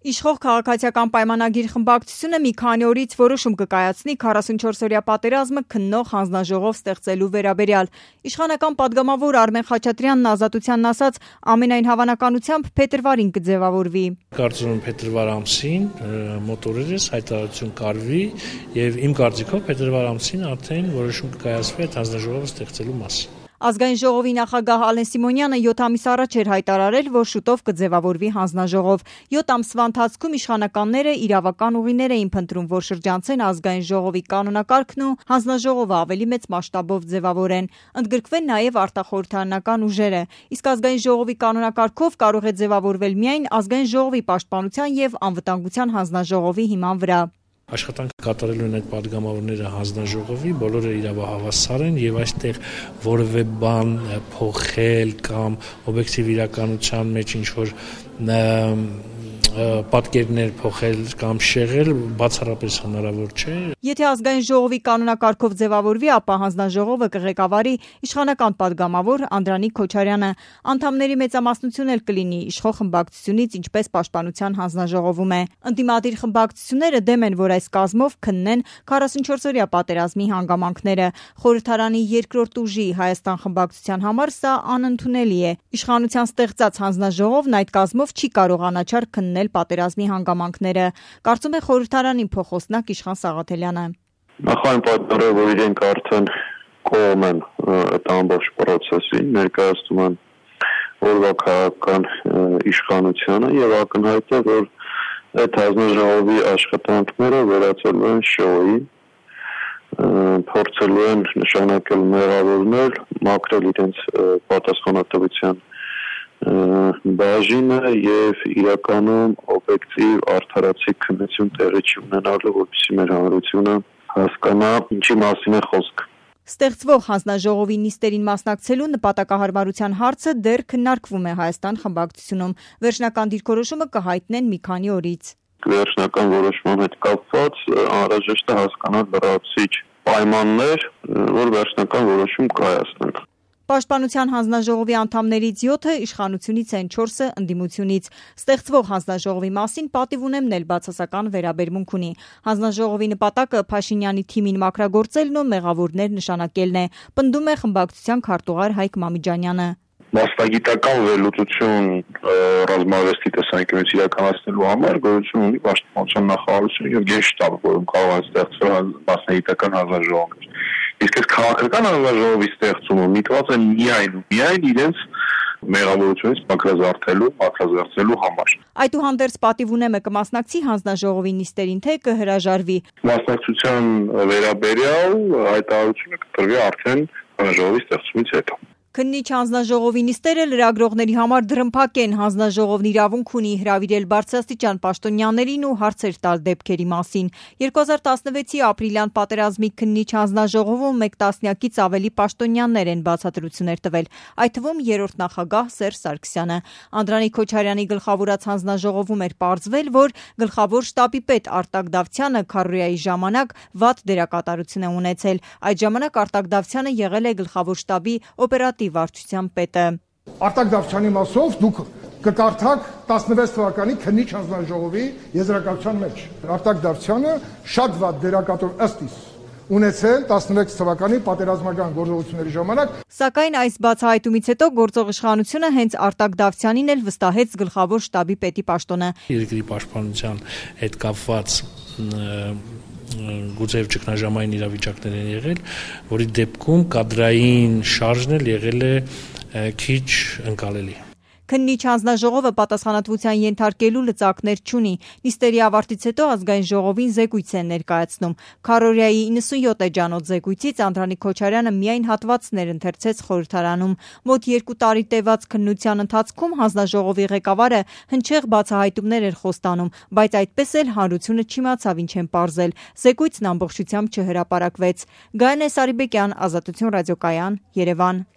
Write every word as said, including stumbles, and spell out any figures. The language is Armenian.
Իշխող քաղաքացիական պայմանագիր խմբակցությունը մի քանի օրից որոշում կկայացնի քառասունչորսօրյա պատերազմը քննող հանձնաժողով ստեղծելու վերաբերյալ։ Իշխանական падգամավոր Արմեն Խաչատրյանն Ազատությանն ասաց, ամենայն հավանականությամբ փետրվարին կձևավորվի։ Կարծում եմ փետրվար ամսին մոտ օրերս հայտարարություն կարվի եւ իմ կարծիքով փետրվար ամսին արդեն որոշում կկայացվի այդ հանձնաժողովը ստեղծելու մասին։ Ազգային ժողովի նախագահ Ալեն Սիմոնյանը յոթ ամիս առաջ էր հայտարարել, որ շուտով կձևավորվի հանձնաժողով։ յոթ ամսվա ընթացքում իշխանականները իրավական ուղիներ էին փնտրում, որ շրջանցեն ազգային ժողովի կանոնակարգն ու հանձնաժողովը ավելի մեծ մասշտաբով ձևավորեն։ Ընդգրկվեն նաև արտախորհրդարանական ուժերը։ Իսկ ազգային ժողովի կանոնակարգով կարող է ձևավորվել միայն ազգային ժողովի պաշտպանության եւ անվտանգության հանձնաժողովի հիման վրա։ Աշխատանք կատարելու են այդ падգամավորները հանձնաժողովի, բոլորը իրավահավասար են եւ այստեղ որևէ բան փոխել կամ օբյեկտիվ իրականության մեջ ինչ-որ պատկերներ փոխել կամ շեղել բացառապես հնարավոր չէ։ Եթե ազգային ժողովի կանոնակարգով ձևավորվի, ապա հանձնաժողովը կղեկավարի իշխանական падգամավոր Անդրանիկ Քոչարյանը։ Անդամների մեծամասնություն էլ կլինի իշխող խմբակցությունից, ինչպես պաշտպանության հանձնաժողովում է։ Ընդդիմադիր խմբակցությունները դեմ են, որ այս կազմով քննեն քառասունչորսօրյա պատերազմի հանգամանքները։ Խորհրդարանի երկրորդ ուժի Հայաստան խմբակցության համար սա անընդունելի է։ Իշխանության ստեղծած հանձնաժողովն այդ կազմով չի կարող անաչառ քննել պատերազմի հանգամանքները, կարծում է խորհրդարանի փոխոսնակ Իշխան Սաղաթելյանը։ Նախ այն պատճառը, որ իրենք արդեն կողմ են այդ ամբողջ process-ին, ներկայացնում են օրվա քաղաքական իշխանությանը եւ ակնհայտ է, որ այդ հանձնաժողովի աշխատանքները վերածելու են շոուի, փորձելու են նշանակել մեղավորներ, մաքրել իրենց պատասխանատվության բաժինը եւ իրականում օբյեկտիվ արդարացիկ քննություն տեղի չունենալու, որպեսզի մեր հանրությունը հասկանա ինչի մասին է խոսքը։ Ստեղծվող հանձնաժողովի նիստերին մասնակցելու նպատակահարմարության հարցը դեռ քննարկվում է Հայաստան խմբակցությունում։ Վերջնական դիրքորոշումը կհայտնեն մի քանի օրից։ Վերջնական որոշման հետ կապված անհրաժեշտ է հասկանալ լրացուցիչ պայմաններ, որ վերջնական որոշում կայացնեն։ Պաշտպանության հանձնաժողովի անդամներից յոթը իշխանությունից են, չորսը ընդդիմությունից։ Ստեղծվող հանձնաժողովի մասին պատիվ ունեմն էլ բացասական վերաբերմունք ունի։ Հանձնաժողովի նպատակը Փաշինյանի թիմին մաքրագործելն ու մեղավորներ նշանակելն է, պնդում է խմբակցության քարտուղար Հայկ Մամիջանյանը։ Մասնագիտական վերլուծություն ռազմավարի տեսանկյունից իրականացնելու համար գոյություն ունի պաշտպանության նախարարություն եւ գենշտաբը, որում կարող է ստեղծվել մասնագիտական հանձնաժողովներ։ Իսկ այս քաղաքական հանձնաժողովի ստեղծումը միտված է միայն ու միայն իրենց մեղավորությունից մաքրազարդելու, մաքրազարդելու համար։ Այդուհանդերձ պատիվ ունեմը կմասնակցի հանձնաժողովի նիստերին, թե կհրաժարվի։ Մասնակցության վերաբերյալ հայտարարությունը կտրվի արդեն հանձնաժողովի ստեղծումից հետո։ Քննիչ հանձնաժողովի նիստերը լրագրողների համար դրմփակ են։ Հանձնաժողովն իրավունք ունի հրավիրել բարձրաստիճան պաշտոնյաներին ու հարցեր տալ դեպքերի մասին։ երկու հազար տասնվեցի ապրիլյան պատերազմի քննիչ հանձնաժողովում մեկ տասնյակից ավելի պաշտոնյաներ են բացատրություններ տվել, այդ թվում երրորդ նախագահ Սերժ Սարգսյանը։ Անդրանիկ Քոչարյանի գլխավորած հանձնաժողովում էր պարզվել, որ գլխավոր շտաբի պետ Արտակ Դավթյանը քարոզիայի ժամանակ վատ դերակատարություն է ունեցել։ Այդ ժամանակ Արտակ Դավթյանը եղել է գլխավոր շտաբի օպերատիվ վարչության պետը։ Արտակ Դավթյանի մասով դուք կկարդաք տասնվեց թվականի քննիչ հանձնաժողովի եզրակացության մեջ։ Արտակ Դավթյանը շատ վատ դերակատար ըստ իս ունեցել տասնվեց թվականի պատերազմական գործողությունների ժամանակ։ Սակայն այս բացահայտումից հետո գործող իշխանությունը հենց Արտակ Դավթյանին էլ վստահեց գլխավոր շտաբի պետի պաշտոնը։ Երկրի պաշտպանության հետ կապված գուցեև ճգնաժամային իրավիճակներ են եղել, որի դեպքում կադրային շարժն էլ եղել է քիչ ընկալելի։ Քննիչ հանձնաժողովը պատասխանատվության ենթարկելու լծակներ չունի։ Նիստերի ավարտից հետո ազգային ժողովին զեկույց են ներկայացնում։ Քարոզիայի իննսունյոթ էջանոց զեկույցից Անդրանիկ Քոչարյանը միայն հատվածներ ընթերցեց խորհրդարանում։ Մոտ երկու տարի տևած քննության ընթացքում հանձնաժողովի ղեկավարը հնչեղ բացահայտումներ էր խոստանում, բայց այդպես էլ հանրությունը չիմացավ ինչ են պարզել։ Զեկույցն ամբողջությամբ չհրապարակվեց։ Գայանե Սարիբեկյան, Ազատություն ռադիոկայան, Երևան։